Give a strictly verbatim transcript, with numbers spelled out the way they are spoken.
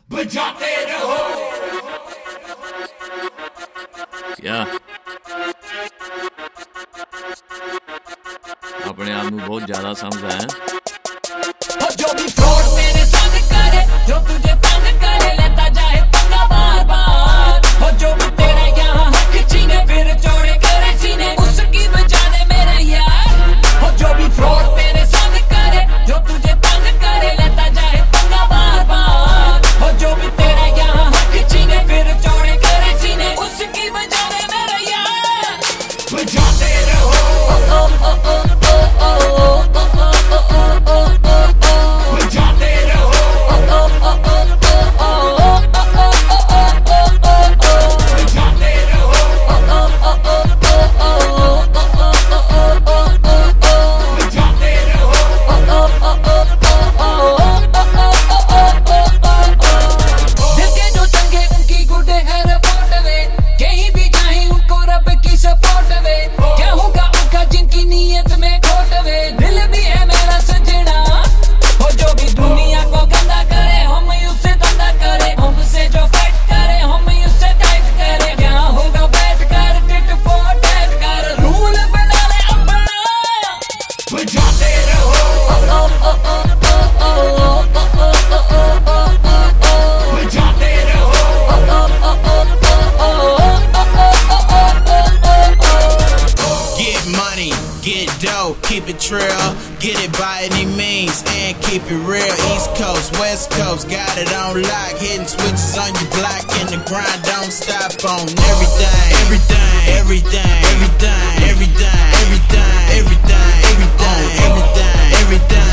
बजाते रहो। क्या अपने आप में बहुत ज्यादा समझा है। जो भी फ्रॉड तेरे संग करे, जो तुझे तंग करे, लेता जाए पंगा बार बार। और जो भी तेरा यहाँ हक छीने, फिर चौड़े करे सीने, उसकी बजा दे मेरे यार। और जो भी फ्रॉड तेरे संग करे, जो तुझे तंग करे, लेता जाए पंगा बार बार। और जो भी तेरा यहाँ हक छीने, फिर चौड़े करे सीने, उसकी बजा दे मेरे यार। बजाते रहो। ओ ओ ओ ओ ओ ओ keep it real, get it by any means, and keep it real. East Coast, West Coast, got it on lock. Hitting switches on your block, and the grind don't stop on everything, everything, everything, everything, everything, everything, everything, everything, everything, everything.